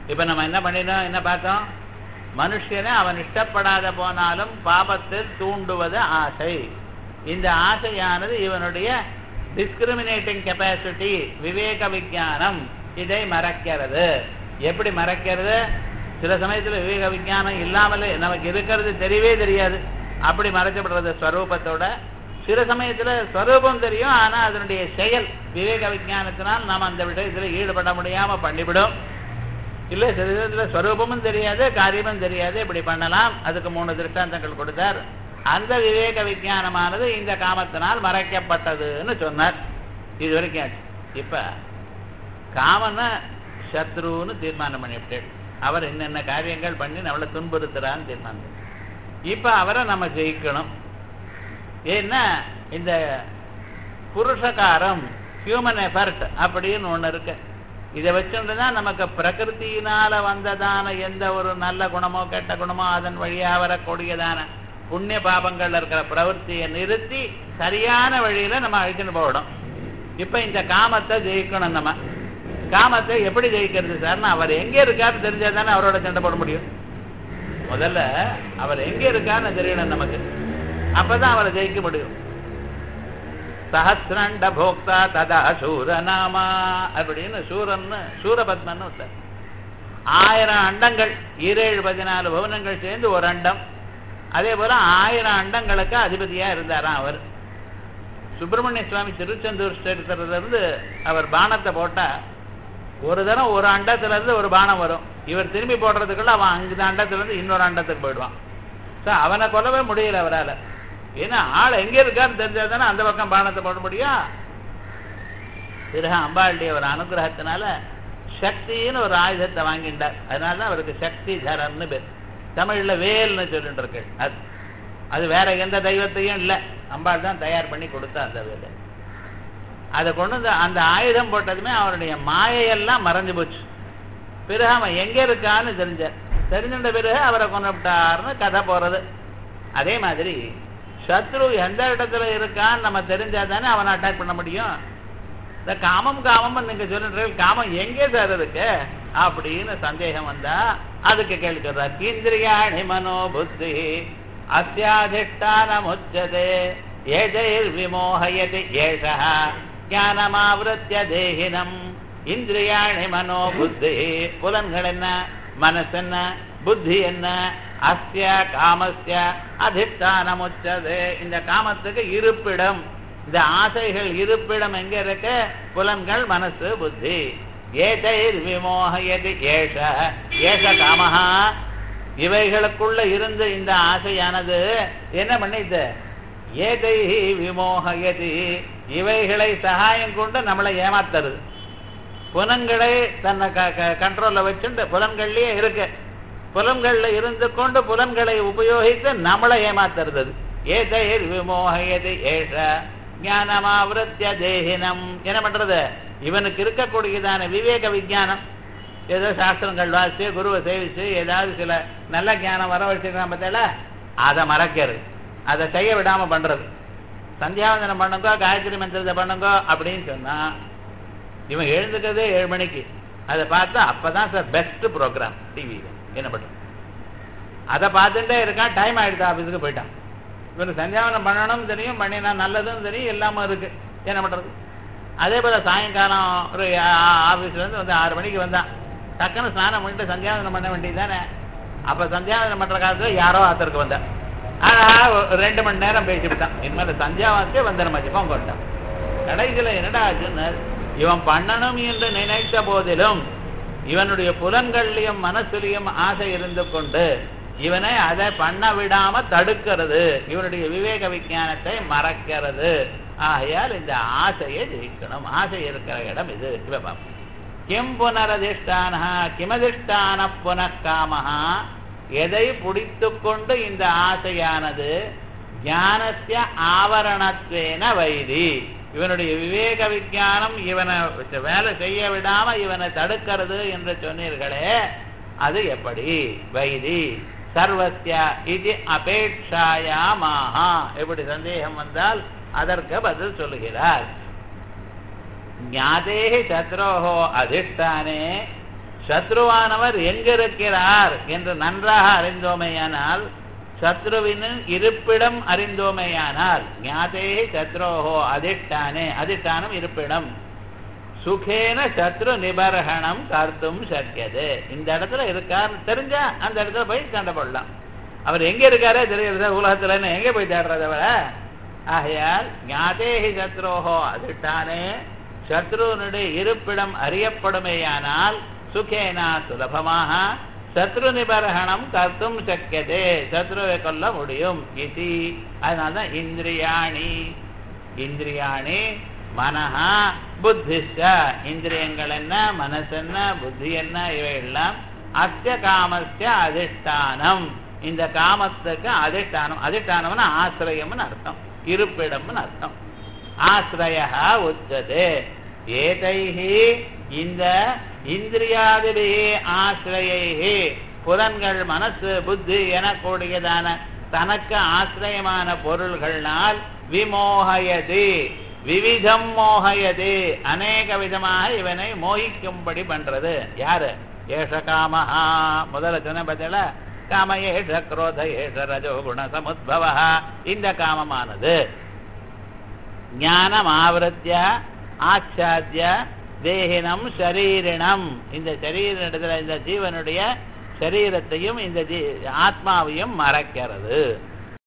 இப்ப நம்ம என்ன பண்ணினோம், என்ன பார்த்தோம்? மனுஷனை அவன் இஷ்டப்படாத போனாலும் பாபத்தில் தூண்டுவது ஆசை. இந்த ஆசையானது இவனுடைய டிஸ்கிரிமினேட்டிங் கெப்பாசிட்டி, விவேக விஞ்ஞானம், இதை மறைக்கிறது. எப்படி மறைக்கிறது? சில சமயத்துல விவேக விஞ்ஞானம் இல்லாமலே நமக்கு இருக்கிறது தெரியவே தெரியாது, அப்படி மறைக்கப்படுறது ஸ்வரூபத்தோட. சில சமயத்துல ஸ்வரூபம் தெரியும், ஆனா அதனுடைய செயல் விவேக விஞ்ஞானத்தினால் நாம் அந்த விஷயத்துல ஈடுபட முடியாம பண்ணிவிடும். இல்ல சில விதத்துல ஸ்வரூபமும் தெரியாது, காரியமும் தெரியாது, இப்படி பண்ணலாம். அதுக்கு 3 திருஷ்டாந்தங்கள் கொடுத்தார். அந்த விவேக விஞ்ஞானமானது இந்த காமத்தினால் மறைக்கப்பட்டதுன்னு சொன்னார். இது வரைக்கும் இப்ப காமன சத்ருன்னு தீர்மானம் பண்ணிவிட்டு அவர் என்னென்ன காரியங்கள் பண்ணி நம்மளை துன்புறுத்துறான்னு தீர்மானம். இப்ப அவரை நம்ம ஜெயிக்கணும். ஏன்னா இந்த புருஷகாரம், ஹியூமன் எஃபர்ட் அப்படின்னு ஒண்ணு இருக்கு. இதை வச்சுட்டுதான் நமக்கு பிரகிருத்தினால வந்ததான எந்த ஒரு நல்ல குணமோ கெட்ட குணமோ அதன் வழியா வரக்கூடியதான புண்ணிய பாபங்கள் இருக்கிற பிரவൃத்தியை நிறுத்தி சரியான வழியில நம்ம அழிச்சுன்னு போகணும். இப்ப இந்த காமத்தை ஜெயிக்கணும். நம்ம காமத்தை எப்படி ஜெயிக்கிறது சார்னா, அவர் எங்க இருக்காரு தெரிஞ்சாதானே அவரோட சண்டை போட முடியும். முதல்ல அவர் எங்க இருக்காருன்னு தெரியணும் நமக்கு, அப்பதான் அவரை ஜெயிக்க முடியும். சஹஸ்ரண்ட போக்தா ததா சூரநாமா அப்படின்னு சூரபத்மன்னு ஒருத்தர். 1000 அண்டங்கள், 14 புவனங்கள் சேர்ந்து ஒரு அண்டம். அதே போல 1000 அண்டங்களுக்கு அதிபதியா இருந்தாராம் அவர். சுப்பிரமணிய சுவாமி திருச்செந்தூர் ஸ்தலத்துல இருந்து அவர் பானத்தை போட்டா ஒரு தரம் ஒரு அண்டத்துல இருந்து ஒரு பானம் வரும். இவர் திரும்பி போடுறதுக்குள்ள அவன் அந்த அண்டத்துல இருந்து இன்னொரு அண்டத்துக்கு போயிடுவான். அவனை கொல்லவே முடியல அவரால். ஏன்னா ஆள் எங்க இருக்கான்னு தெரிஞ்சாதானே அந்த பக்கம் பானத்தை போட முடியும். பிறகு அம்பாளுடைய ஒரு அனுகிரகத்தினால சக்தின்னு ஒரு ஆயுதத்தை வாங்கிட்டார். அதனாலதான் அவருக்கு சக்தி தரன்னு பேர். தமிழ்ல வேல்னு சொல்லிட்டு இருக்கு. அது வேற எந்த தெய்வத்தையும் இல்லை, அம்பாள் தான் தயார் பண்ணி கொடுத்தா அந்த வேலை. அதை கொண்டு வந்து அந்த ஆயுதம் போட்டதுமே அவருடைய மாயையெல்லாம் மறைஞ்சு போச்சு. பிறகு அவன் எங்க இருக்கான்னு தெரிஞ்சுட்ட பிறகு அவரை கொண்டுட்டார்னு கதை போறது. அதே மாதிரி சத்ரு எந்த இடத்துல இருக்கான்னு நம்ம தெரிஞ்சாதானே அவனை அட்டாக் பண்ண முடியும். இந்த காமம் நீங்க சொல்லிட்டு காமம் எங்கே சார் இருக்கு அப்படின்னு சந்தேகம் வந்தா அதுக்கு கேள்வி சொல்றார். இந்திரியாணி மனோ புத்தி அஸ்யாதிஷ்டானமுச்சதே ஏஜைர் விமோஹயதி ஏஷா ஞானமாவிருத்ய தேஹினம். இந்திரியாணி மனோ புத்தி, புலன்கள் என்ன, மனசு என்ன, புத்தி என்ன, அஸ்ய காமஸ்ய அதிஷ்டானமுச்சதே. இந்த காமத்துக்கு இருப்பிடம், இந்த ஆசைகள் இருப்பிடம் எங்க இருக்கு? புலன்கள், மனசு, புத்தி. ஏதைர் விமோஹயதி ஏஷ ஏஷ காமஹா. இவைகளுக்குள்ள இருந்து இந்த ஆசையானது என்ன பண்ணிது? ஏதைஹி விமோஹயதி, இவைகளை சகாயம் கொண்டு நம்மளை ஏமாத்துறது. புலன்களை தன்னை கண்ட்ரோல்ல வச்சுட்டு புலன்கள்லயே இருக்கு. புலன்கள்ல இருந்து கொண்டு புலன்களை உபயோகித்து நம்மளை ஏமாத்துறது. ஏதைர் விமோஹயதி ஏஷ ஞானமாவிருத்ய தேஹினம். என்ன பண்றது? இவனுக்கு இருக்கக்கூடியதான விவேக விஞ்ஞானம், ஏதோ சாஸ்திரங்கள் வாசிச்சு குருவை சேவிச்சு ஏதாவது சில நல்ல ஞானம் வர வச்சிருக்கான் பார்த்தல, அதை மறக்கிறது, அதை செய்ய விடாம பண்றது. சந்தியாவந்தனம் பண்ணுங்கோ, காயத்ரி மந்திரத்தை பண்ணுங்கோ அப்படின்னு சொன்னா இவன் எழுந்துக்கிறதே 7 மணிக்கு. அதை பார்த்தா அப்பதான் சார் பெஸ்ட் ப்ரோக்ராம் டிவியில. என்ன பண்றது? அதை பார்த்துட்டே இருக்கான். டைம் ஆயிடுச்சு, ஆஃபீஸுக்கு போயிட்டான். இவனுக்கு சந்தியாவனம் பண்ணணும்னு தெரியும், பண்ணினா நல்லதுன்னு தெரியும், எல்லாமே இருக்கு. என்ன பண்றது? அதே போல சாயங்காலம் ஒரு ஆஃபீஸ்ல இருந்து வந்து 6 மணிக்கு வந்தான். டக்குன்னு ஸ்நானம் பண்ணிட்டு சந்தியாவந்தனம் பண்ண வேண்டியது தானே. அப்ப சந்தியாவந்தனம் பண்ற காலத்துல யாரோ ஆத்தருக்கு வந்தான். ஆனா 2 மணி நேரம் பேசிவிட்டான். இனிமேல் சந்தியாவந்தே வந்தனம் வச்சுப்பான் கொண்டான். கடைசியில என்னடா ஆச்சுன்னு, இவன் பண்ணணும் என்று நினைத்த போதிலும் இவனுடைய புலன்கள்லயும் மனசுலையும் ஆசை இருந்து கொண்டு இவனை அதை பண்ண விடாம தடுக்கிறது, இவனுடைய விவேக விஞ்ஞானத்தை மறக்கிறது. ஆகையால் இந்த ஆசையை ஜெயிக்கணும். ஆசை இருக்கிற இடம் இது. இவ கிம் புனரதிஷ்டான கிமதிஷ்டான புனக்காமஹா. எதை பிடித்து கொண்டு இந்த ஆசையானது ஞானஸ்ய ஆவரணத்வேன வைதி. இவனுடைய விவேக விஞ்ஞானம் இவனை வேலை செய்ய விடாம இவனை தடுக்கிறது என்று சொன்னீர்களே, அது எப்படி? வைதி சர்வஸ்ய இது அபேட்சாயாமாஹா. எப்படி சந்தேகம் வந்தால் அதற்கு பதில் சொல்லுகிறார். ஞாதேஹி சத்ரோஹோ அதிஷ்டானே சத்ருவானவர் எங்கிருக்கிறார் என்று நன்றாக அறிந்தோமேயானால், சத்ருவின் இருப்பிடம் அறிந்தோமேயானால், ஞாதே சத்ரோஹோ அதிஷ்டானே, அதிஷ்டானம் இருப்பிடம், சுகேன சத்ரு நிபர்ஹணம் கர்த்தும் சக்கியது. இந்த இடத்துல இருக்கார் தெரிஞ்சா அந்த இடத்துல போய் கண்டுபிடலாம். அவர் எங்க இருக்காரே தெரியுது உலகத்துல, எங்க போய் தேடுறத விட. ஆகையால் ஞாதேஹி சத்ரோஹோ அதிஷ்டானே, சத்ருனுடைய இருப்பிடம் அறியப்படுமேயானால் சுகேனா சுலபமாக சத்ரு நிபர்ஹணம் கர்த்தும் சக்கியதே, சத்ருவை கொல்ல முடியும். இது அதனால்தான் இந்திரியாணி, இந்திரியாணி மனஹா புத்திஷ்ட, இந்திரியங்கள் என்ன, மனசு என்ன, புத்தி என்ன, இவையெல்லாம் அஸ்ய காமஸ்ய அதிஷ்டானம், இந்த காமத்துக்கு அதிஷ்டானம். அதிஷ்டானம்னு ஆசிரியம்னு அர்த்தம், இருப்பிடம்னு அர்த்தம். ஆசிரய உச்சதே ஏதைஹி, இந்த இந்திரியாதிபிஹி ஆசிரயைஹி, புலன்கள் மனசு புத்தி எனக்கூடியதான தனக்கு ஆசிரியமான பொருள்கள்னால் விமோகயதி, விவிதம் மோகயதி, அநேக விதமாக இவனை மோகிக்கும்படி பண்றது. யாரு? ஏஷ காமஹா, முதல்ல சொன்ன பதில காம ஏஷ குரோத ஏஷ ரஜோ குண சமுத்பவ, இந்த காமமானது ஞானம் ஆவருத்திய ஆச்சாத்திய தேகினம் சரீரினம், இந்த சரீரத்தில் இந்த ஜீவனுடைய சரீரத்தையும் இந்த ஆத்மாவையும் மறைக்கிறது.